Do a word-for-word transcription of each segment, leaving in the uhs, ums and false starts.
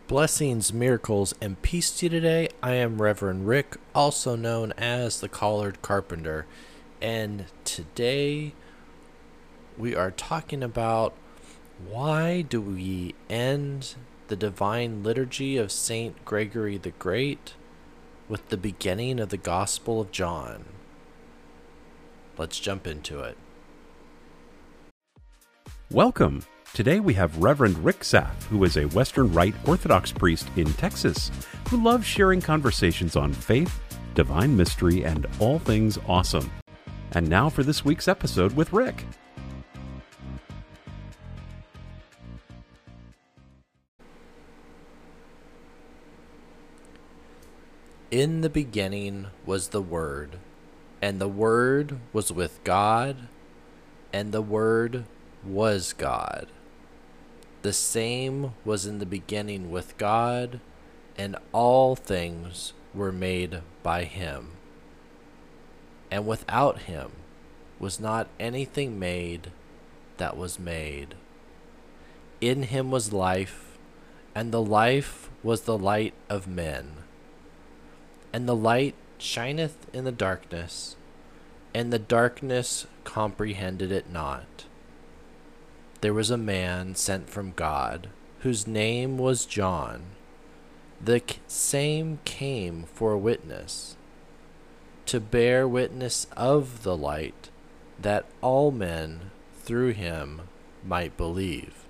Blessings, miracles, and peace to you today. I am Reverend Rick, also known as the Collared Carpenter, and today we are talking about why do we end the Divine Liturgy of Saint Gregory the Great with the beginning of the Gospel of John. Let's jump into it. Welcome. Today we have Reverend Rick Saff, who is a Western Rite Orthodox priest in Texas, who loves sharing conversations on faith, divine mystery, and all things awesome. And now for this week's episode with Rick. In the beginning was the Word, and the Word was with God, and the Word was God. The same was in the beginning with God, and all things were made by him. And without him was not anything made that was made. In him was life, and the life was the light of men. And the light shineth in the darkness, and the darkness comprehended it not. There was a man sent from God, whose name was John. The same came for a witness, to bear witness of the light, that all men through him might believe.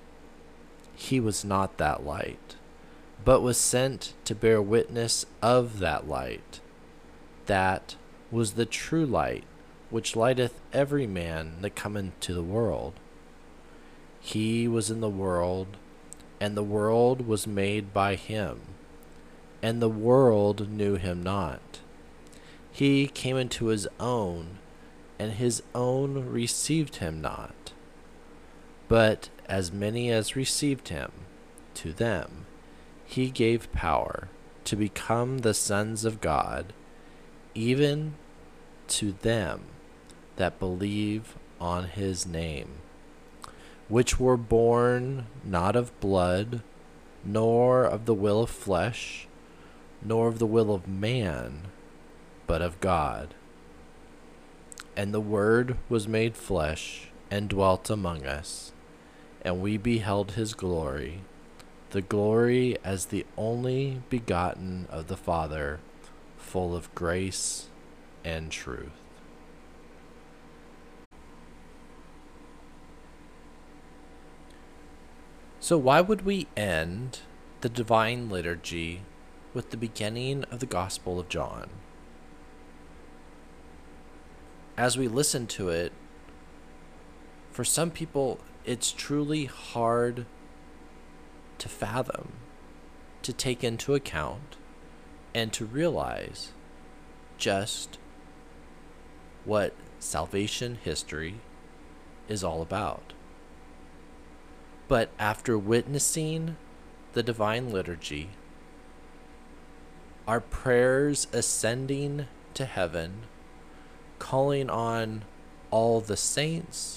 He was not that light, but was sent to bear witness of that light. That was the true light, which lighteth every man that cometh to the world. He was in the world, and the world was made by him, and the world knew him not. He came into his own, and his own received him not. But as many as received him, to them he gave power to become the sons of God, even to them that believe on his name, which were born not of blood, nor of the will of flesh, nor of the will of man, but of God. And the Word was made flesh, and dwelt among us, and we beheld his glory, the glory as the only begotten of the Father, full of grace and truth. So why would we end the Divine Liturgy with the beginning of the Gospel of John? As we listen to it, for some people, it's truly hard to fathom, to take into account, and to realize just what salvation history is all about. But after witnessing the Divine Liturgy, our prayers ascending to heaven, calling on all the saints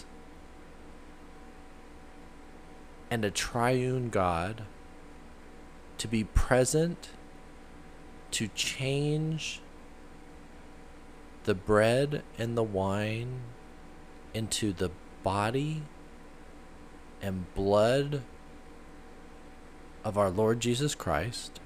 and a triune God to be present to change the bread and the wine into the body and blood of our Lord Jesus Christ,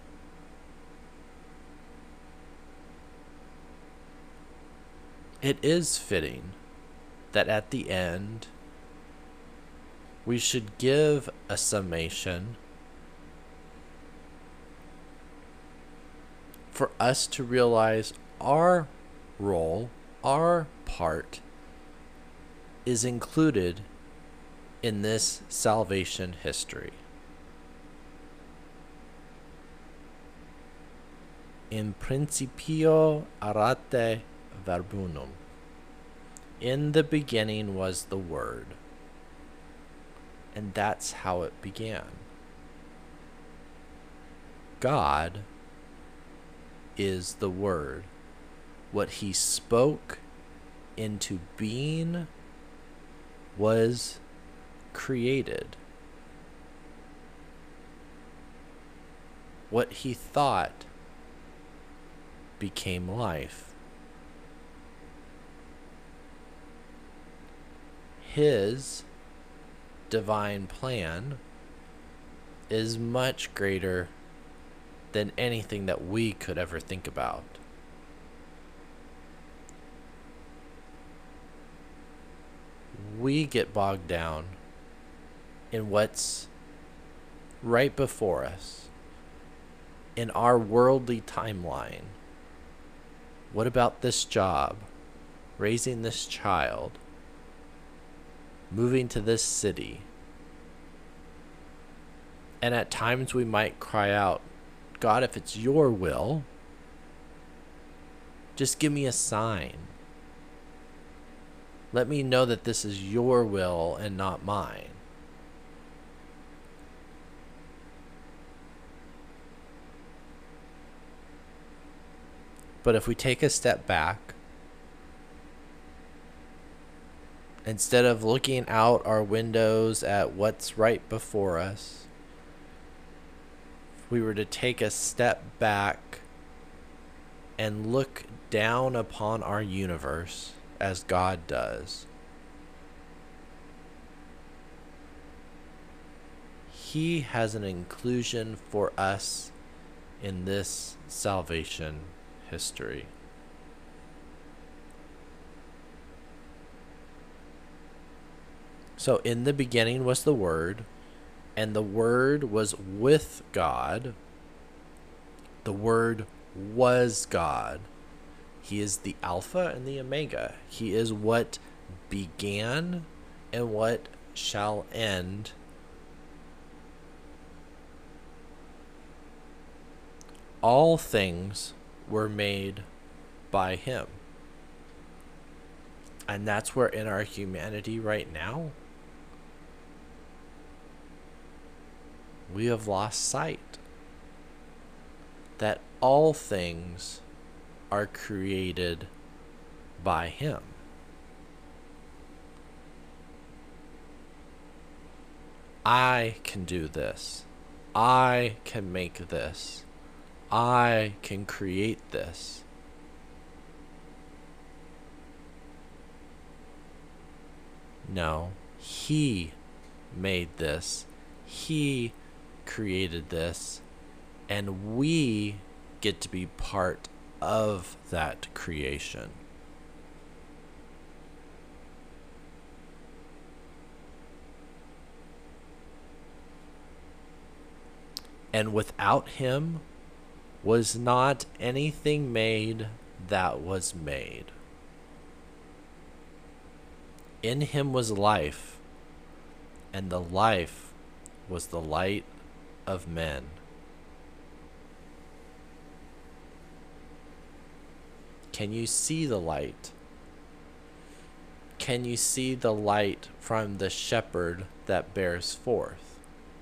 it is fitting that at the end we should give a summation for us to realize our role, our part, is included in this salvation history. In principio arate verbunum. In the beginning was the Word. And that's how it began. God is the Word. What he spoke into being was created. what he thought became life. His divine plan is much greater than anything that we could ever think about. We get bogged down in what's right before us, in our worldly timeline. What about this job? Raising this child? Moving to this city? And at times we might cry out, God, if it's your will, just give me a sign. Let me know that this is your will and not mine. But if we take a step back, instead of looking out our windows at what's right before us, if we were to take a step back and look down upon our universe as God does, He has an inclusion for us in this salvation history. So in the beginning was the Word, and the Word was with God. The Word was God. He is the Alpha and the Omega. He is what began and what shall end. All things were made by Him. And that's where in our humanity right now, we have lost sight that all things are created by Him. I can do this. I can make this. I can create this. No, He made this. He created this. And we get to be part of that creation. And without Him was not anything made that was made. In Him was life, and the life was the light of men. Can you see the light? Can you see the light from the shepherd that bears forth?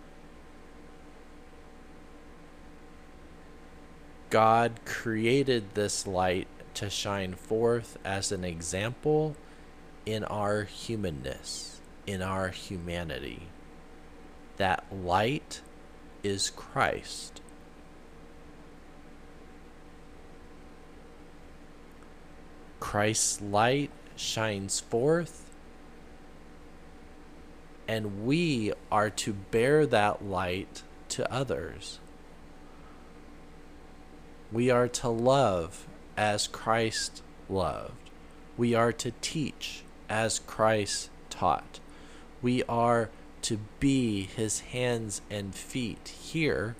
God created this light to shine forth as an example in our humanness, in our humanity. That light is Christ. Christ's light shines forth, and we are to bear that light to others. We are to love as Christ loved. We are to teach as Christ taught. We are to be His hands and feet here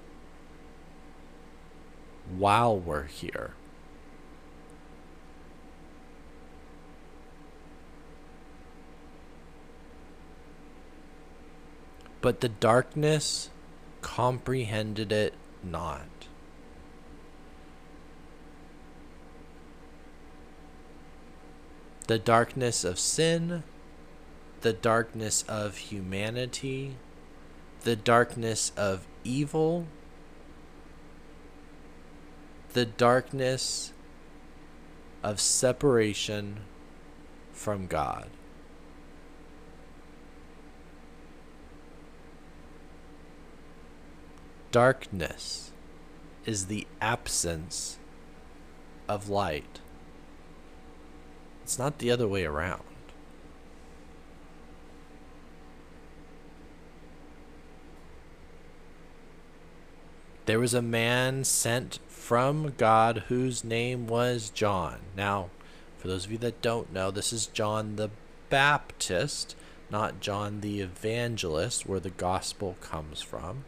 while we're here. But the darkness comprehended it not. The darkness of sin, the darkness of humanity, the darkness of evil, the darkness of separation from God. Darkness is the absence of light. It's not the other way around. There was a man sent from God whose name was John. Now, for those of you that don't know, this is John the Baptist, not John the Evangelist, where the gospel comes from.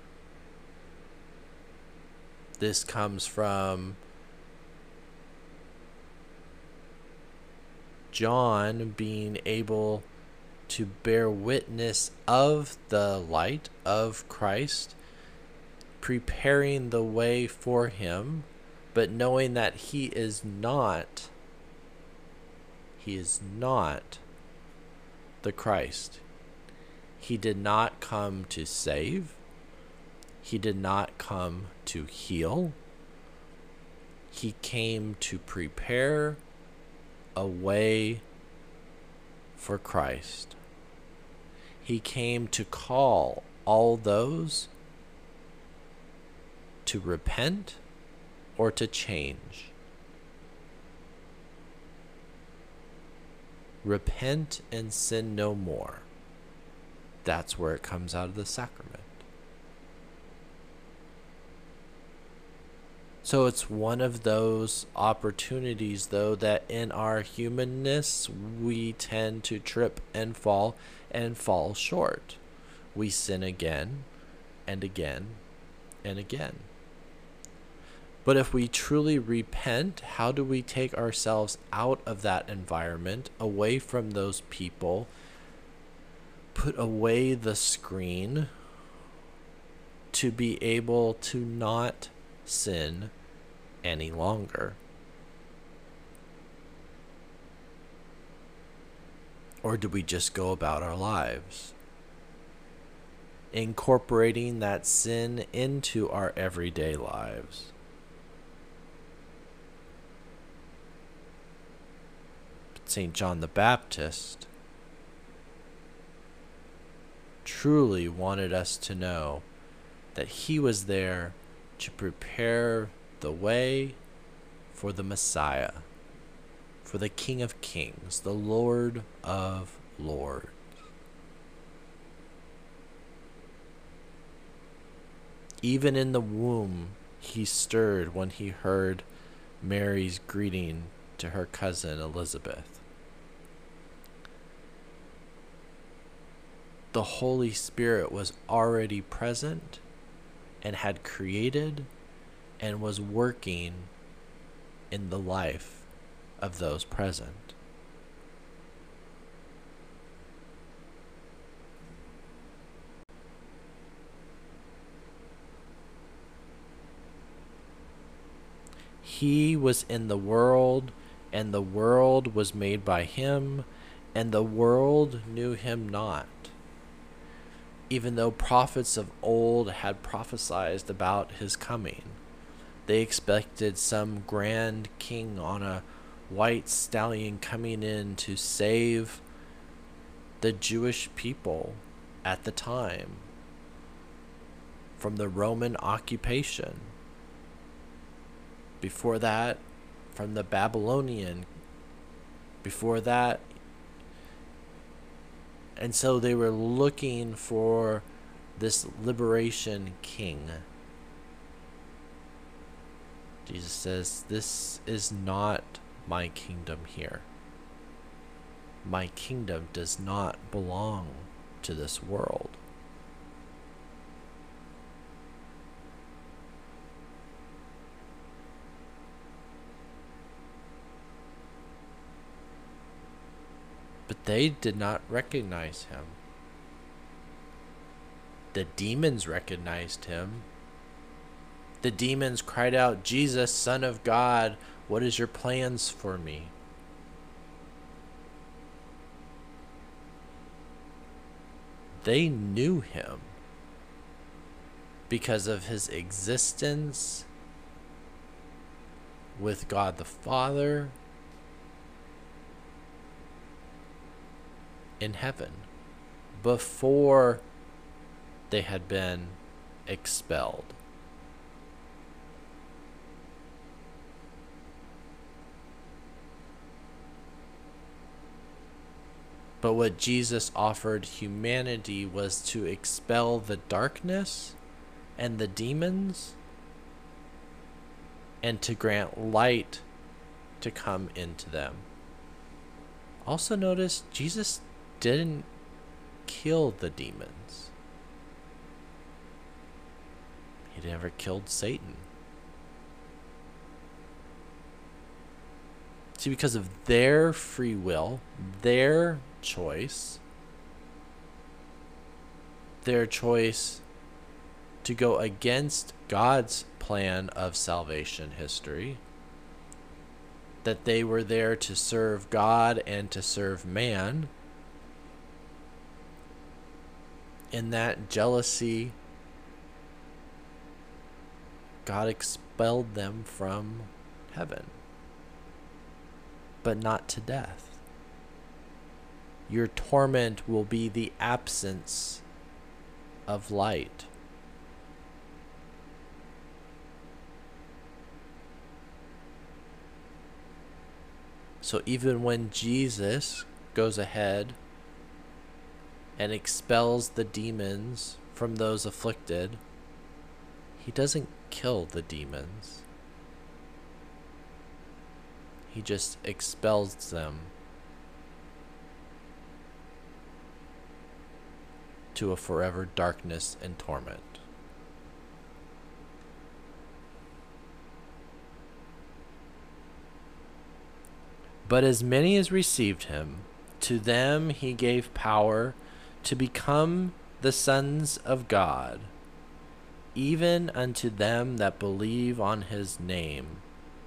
This comes from John being able to bear witness of the light of Christ, preparing the way for him, but knowing that he is not, he is not the Christ. He did not come to save. He did not come to heal. He came to prepare a way for Christ. He came to call all those to repent or to change. Repent and sin no more. That's where it comes out of the sacrament. So it's one of those opportunities, though, that in our humanness we tend to trip and fall and fall short. We sin again and again and again. But if we truly repent, how do we take ourselves out of that environment, away from those people, put away the screen to be able to not sin any longer? Or do we just go about our lives, incorporating that sin into our everyday lives? Saint John the Baptist truly wanted us to know that he was there to prepare the way for the Messiah, for the King of Kings, the Lord of Lords. Even in the womb, he stirred when he heard Mary's greeting to her cousin Elizabeth. The Holy Spirit was already present and had created and was working in the life of those present. He was in the world, and the world was made by him, and the world knew him not. Even though prophets of old had prophesied about his coming, they expected some grand king on a white stallion coming in to save the Jewish people at the time from the Roman occupation. Before that, from the Babylonian. Before that, and so they were looking for this liberation king. Jesus says, "This is not my kingdom here. My kingdom does not belong to this world." But they did not recognize him. The demons recognized him. The demons cried out, "Jesus, Son of God, what is your plans for me?" They knew him because of his existence with God the Father in heaven before they had been expelled. But what Jesus offered humanity was to expel the darkness and the demons and to grant light to come into them. Also notice Jesus didn't kill the demons. He never killed Satan. See, because of their free will, their choice, their choice to go against God's plan of salvation history, that they were there to serve God and to serve man, in that jealousy, God expelled them from heaven, but not to death. Your torment will be the absence of light. So even when Jesus goes ahead and expels the demons from those afflicted, he doesn't kill the demons. He just expels them to a forever darkness and torment. But as many as received him, to them he gave power to become the sons of God, even unto them that believe on his name.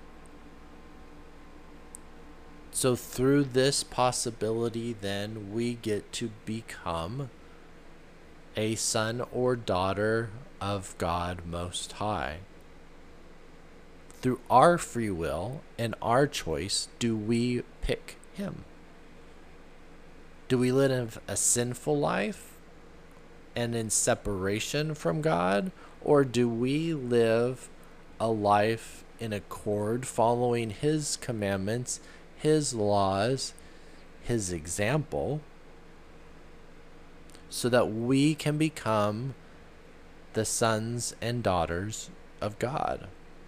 So through this possibility, then, we get to become a son or daughter of God Most High. Through our free will and our choice, do we pick him? Do we live a sinful life and in separation from God? Or do we live a life in accord, following his commandments, his laws, his example, so that we can become the sons and daughters of God?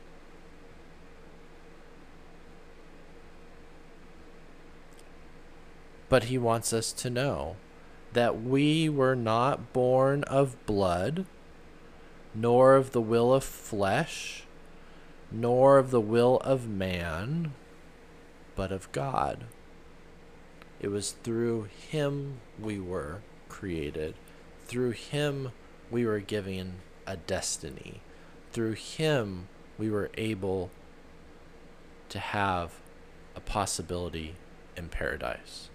But he wants us to know that we were not born of blood, nor of the will of flesh, nor of the will of man, but of God. It was through him we were created. Through him we were given a destiny. Through him we were able to have a possibility in paradise.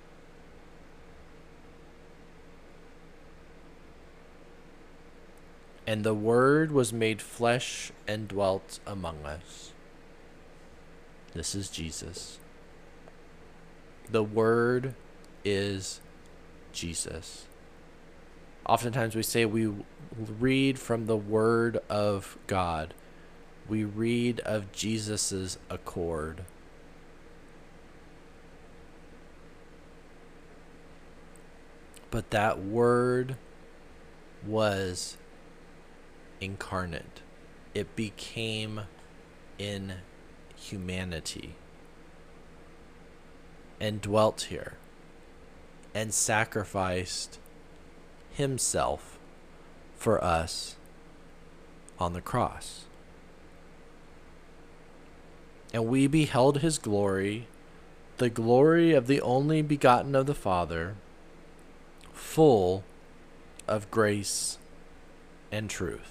And the Word was made flesh and dwelt among us. This is Jesus. The Word is Jesus. Oftentimes we say we read from the Word of God. We read of Jesus's accord. But that Word was incarnate. It became in humanity and dwelt here and sacrificed himself for us on the cross. And we beheld his glory, the glory of the only begotten of the Father, full of grace and truth.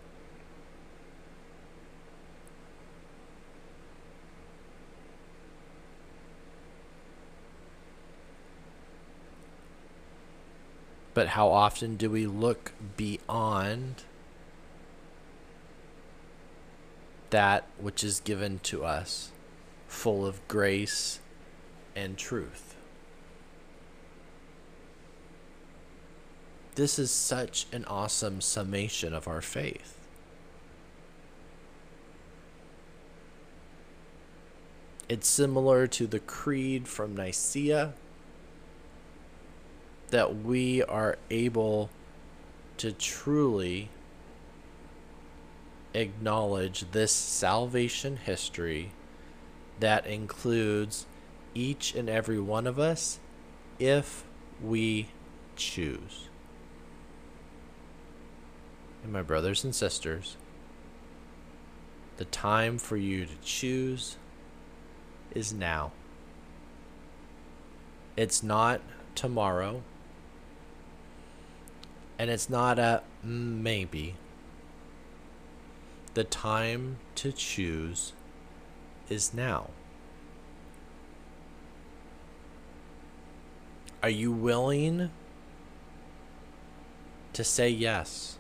But how often do we look beyond that which is given to us, full of grace and truth? This is such an awesome summation of our faith. It's similar to the creed from Nicaea, that we are able to truly acknowledge this salvation history that includes each and every one of us if we choose. And my brothers and sisters, the time for you to choose is now. It's not tomorrow, and it's not a maybe. The time to choose is now. Are you willing to say yes?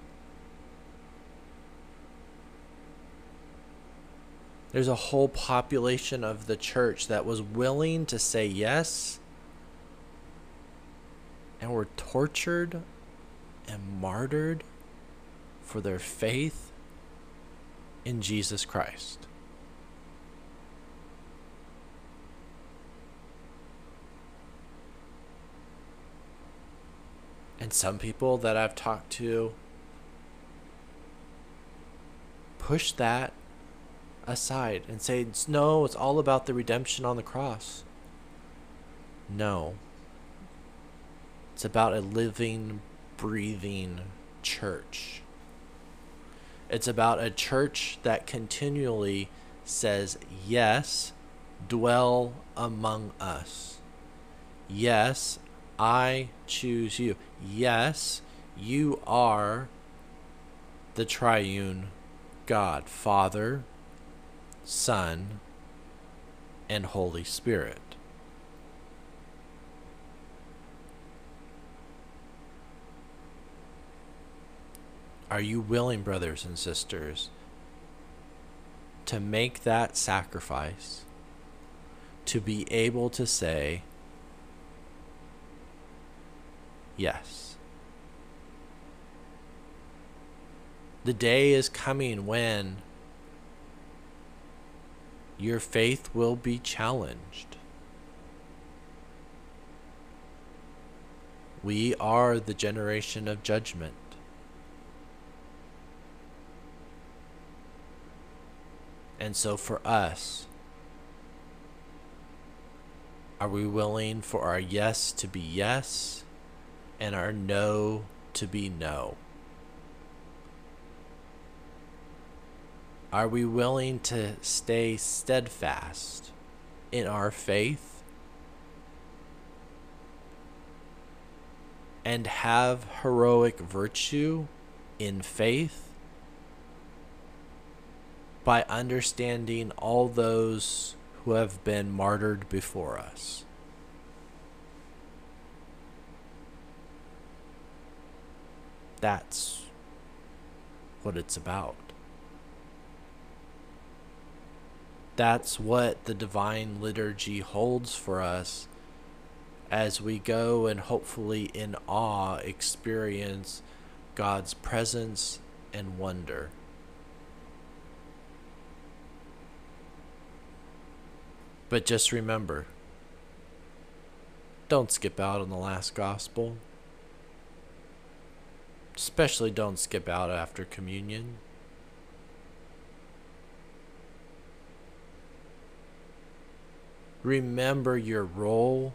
There's a whole population of the church that was willing to say yes and were tortured and martyred for their faith in Jesus Christ. And some people that I've talked to push that aside and say, no, it's all about the redemption on the cross. No. It's about a living, breathing church. It's about a church that continually says, yes, dwell among us. Yes, I choose you. Yes, you are the triune God, Father, Son, and Holy Spirit. Are you willing, brothers and sisters, to make that sacrifice, to be able to say, yes? The day is coming when your faith will be challenged. We are the generation of judgment. And so for us, are we willing for our yes to be yes and our no to be no? Are we willing to stay steadfast in our faith and have heroic virtue in faith by understanding all those who have been martyred before us? That's what it's about. That's what the divine liturgy holds for us as we go and hopefully in awe experience God's presence and wonder. But just remember, don't skip out on the last gospel. Especially don't skip out after communion. Remember your role.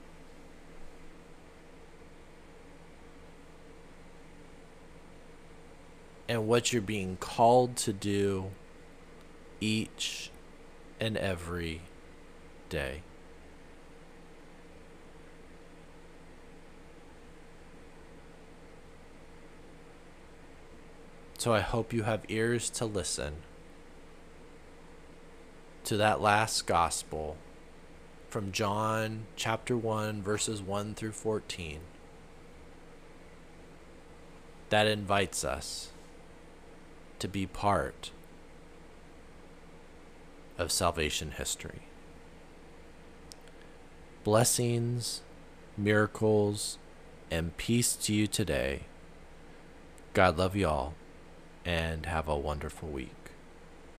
And what you're being called to do each and every day. So I hope you have ears to listen to that last gospel from John chapter one, verses one through fourteen, that invites us to be part of salvation history. Blessings, miracles, and peace to you today. God love you all, and have a wonderful week.